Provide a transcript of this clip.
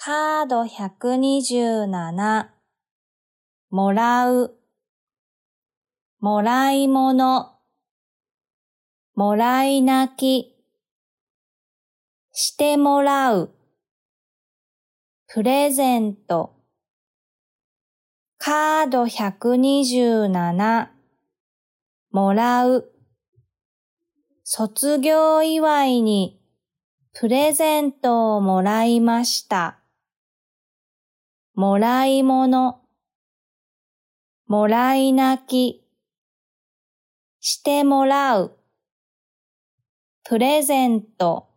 カード127もらうもらい物もらい泣きしてもらうプレゼントカード127もらう卒業祝いにプレゼントをもらいましたもらい物もらい泣きしてもらうプレゼント